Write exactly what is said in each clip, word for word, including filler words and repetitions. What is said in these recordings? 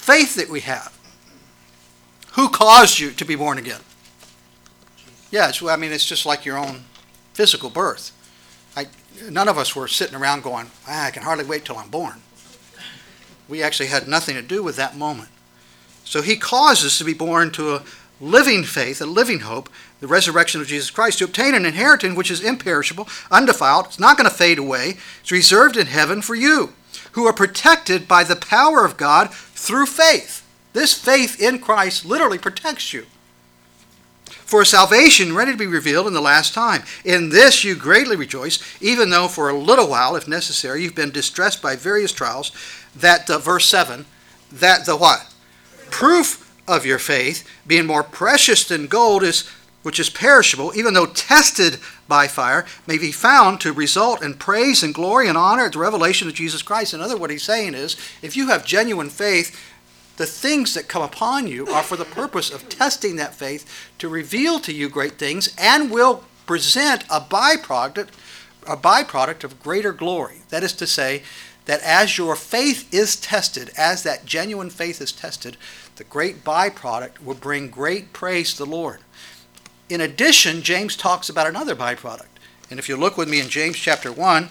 faith that we have. Who caused you to be born again? Yeah, it's, I mean, it's just like your own physical birth. I, none of us were sitting around going, ah, I can hardly wait till I'm born. We actually had nothing to do with that moment. So he caused us to be born to a living faith, a living hope, the resurrection of Jesus Christ, to obtain an inheritance which is imperishable, undefiled, it's not going to fade away, it's reserved in heaven for you, who are protected by the power of God through faith. This faith in Christ literally protects you. For a salvation ready to be revealed in the last time. In this you greatly rejoice, even though for a little while, if necessary, you've been distressed by various trials, that, uh, verse seven, that the what? Proof of your faith, being more precious than gold, is which is perishable, even though tested by fire, may be found to result in praise and glory and honor at the revelation of Jesus Christ. In other words, what he's saying is, if you have genuine faith, the things that come upon you are for the purpose of testing that faith to reveal to you great things and will present a byproduct, a byproduct of greater glory. That is to say, that as your faith is tested, as that genuine faith is tested, the great byproduct will bring great praise to the Lord. In addition, James talks about another byproduct. And if you look with me in James chapter one,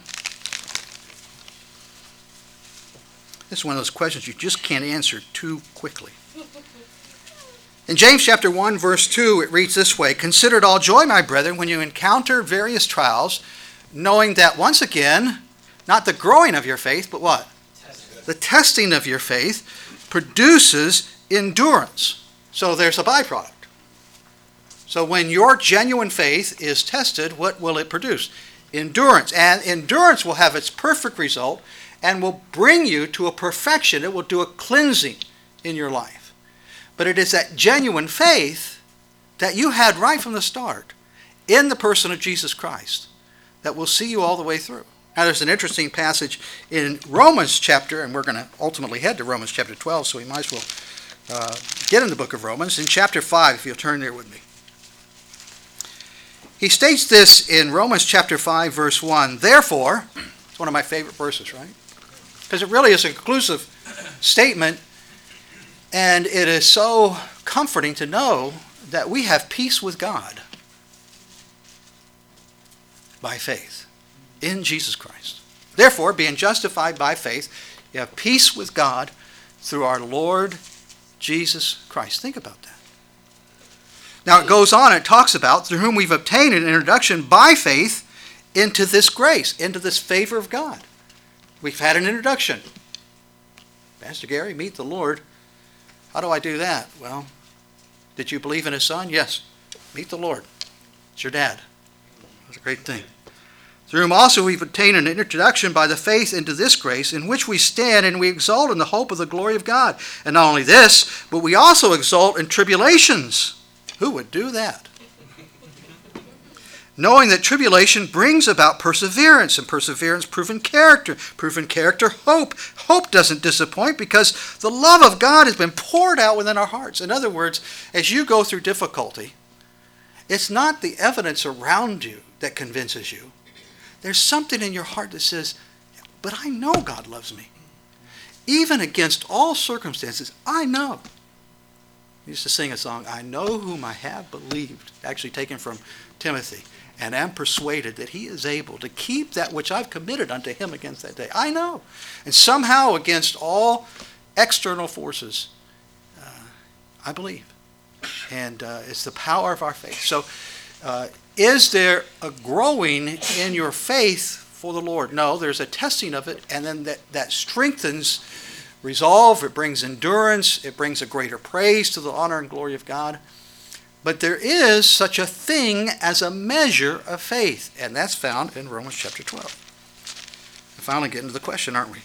this is one of those questions you just can't answer too quickly. In James chapter one, verse two, it reads this way, "Consider it all joy, my brethren, when you encounter various trials, knowing that once again, not the growing of your faith, but what? Testing. The testing of your faith produces endurance." So there's a byproduct. So when your genuine faith is tested, what will it produce? Endurance. And endurance will have its perfect result and will bring you to a perfection. It will do a cleansing in your life. But it is that genuine faith that you had right from the start in the person of Jesus Christ that will see you all the way through. Now, there's an interesting passage in Romans chapter, and we're going to ultimately head to Romans chapter twelve, so we might as well uh, get in the book of Romans. In chapter five, if you'll turn there with me. He states this in Romans chapter five, verse one, "Therefore," it's one of my favorite verses, right? Because it really is a conclusive statement, and it is so comforting to know that we have peace with God by faith in Jesus Christ. Therefore, being justified by faith, you have peace with God through our Lord Jesus Christ. Think about that. Now it goes on, it talks about through whom we've obtained an introduction by faith into this grace, into this favor of God. We've had an introduction. Pastor Gary, meet the Lord. How do I do that? Well, did you believe in his son? Yes. Meet the Lord. It's your dad. That's a great thing. Through whom also we've obtained an introduction by the faith into this grace, in which we stand and we exult in the hope of the glory of God. And not only this, but we also exult in tribulations. Who would do that? Knowing that tribulation brings about perseverance, and perseverance proven character, proven character hope. Hope doesn't disappoint because the love of God has been poured out within our hearts. In other words, as you go through difficulty, it's not the evidence around you that convinces you. There's something in your heart that says, but I know God loves me. Even against all circumstances, I know. I used to sing a song, "I know whom I have believed," actually taken from Timothy, "and am persuaded that he is able to keep that which I've committed unto him against that day." I know. And somehow against all external forces, uh, I believe. And uh, it's the power of our faith. So, uh, is there a growing in your faith for the Lord? No, there's a testing of it, and then that, that strengthens resolve, it brings endurance, it brings a greater praise to the honor and glory of God. But there is such a thing as a measure of faith, and that's found in Romans chapter twelve. We're finally getting to the question, aren't we?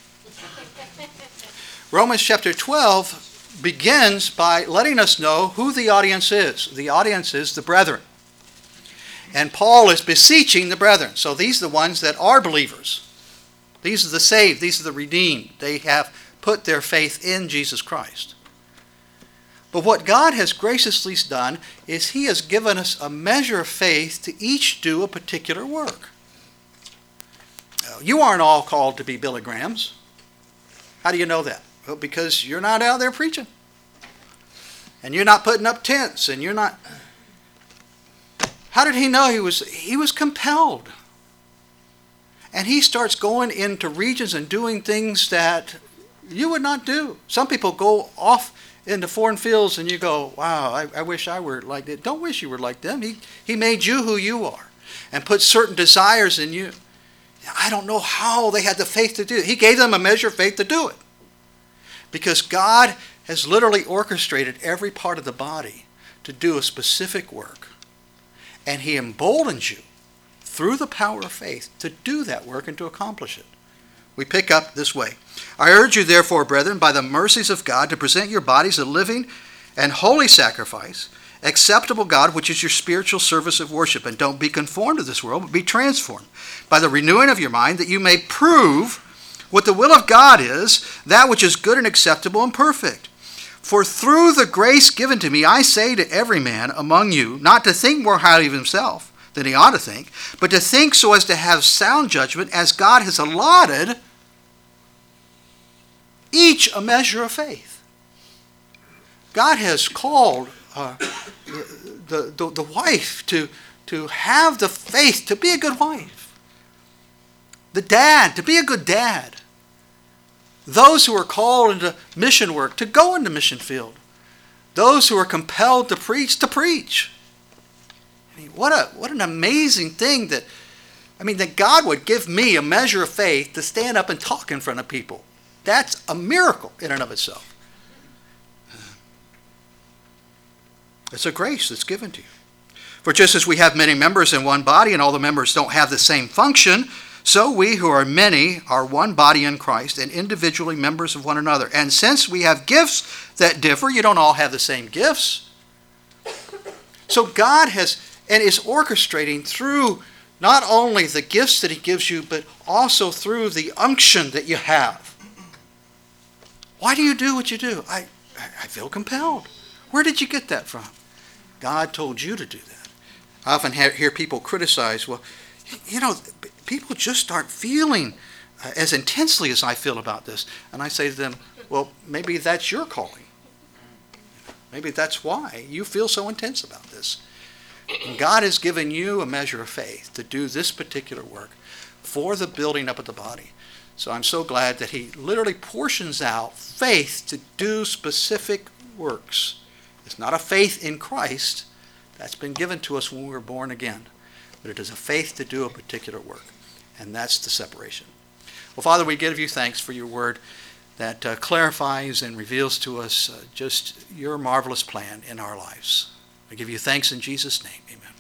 Romans chapter twelve begins by letting us know who the audience is. The audience is the brethren. And Paul is beseeching the brethren. So these are the ones that are believers. These are the saved. These are the redeemed. They have put their faith in Jesus Christ. But what God has graciously done is he has given us a measure of faith to each do a particular work. You aren't all called to be Billy Grahams. How do you know that? Well, because you're not out there preaching. And you're not putting up tents, and you're not... How did he know? He was, he was compelled. And he starts going into regions and doing things that you would not do. Some people go off into foreign fields and you go, wow, I, I wish I were like that. Don't wish you were like them. He, he made you who you are and put certain desires in you. I don't know how they had the faith to do it. He gave them a measure of faith to do it. Because God has literally orchestrated every part of the body to do a specific work. And he emboldens you through the power of faith to do that work and to accomplish it. We pick up this way. I urge you therefore, brethren, by the mercies of God, to present your bodies a living and holy sacrifice, acceptable God, which is your spiritual service of worship. And don't be conformed to this world, but be transformed by the renewing of your mind, that you may prove what the will of God is, that which is good and acceptable and perfect. For through the grace given to me, I say to every man among you, not to think more highly of himself than he ought to think, but to think so as to have sound judgment, as God has allotted each a measure of faith. God has called uh, the, the, the wife to, to have the faith to be a good wife. The dad to be a good dad. Those who are called into mission work to go into mission field. Those who are compelled to preach to preach. I mean, what a what an amazing thing that, I mean, that God would give me a measure of faith to stand up and talk in front of people. That's a miracle in and of itself. It's a grace that's given to you. For just as we have many members in one body and all the members don't have the same function, so we who are many are one body in Christ and individually members of one another. And since we have gifts that differ, you don't all have the same gifts. So God has and is orchestrating through not only the gifts that he gives you, but also through the unction that you have. Why do you do what you do? I, I feel compelled. Where did you get that from? God told you to do that. I often hear people criticize, well, you know, people just aren't feeling as intensely as I feel about this. And I say to them, well, maybe that's your calling. Maybe that's why you feel so intense about this. And God has given you a measure of faith to do this particular work for the building up of the body. So I'm so glad that he literally portions out faith to do specific works. It's not a faith in Christ. That's been given to us when we were born again. But it is a faith to do a particular work. And that's the separation. Well, Father, we give you thanks for your word that uh, clarifies and reveals to us uh, just your marvelous plan in our lives. We give you thanks in Jesus' name. Amen.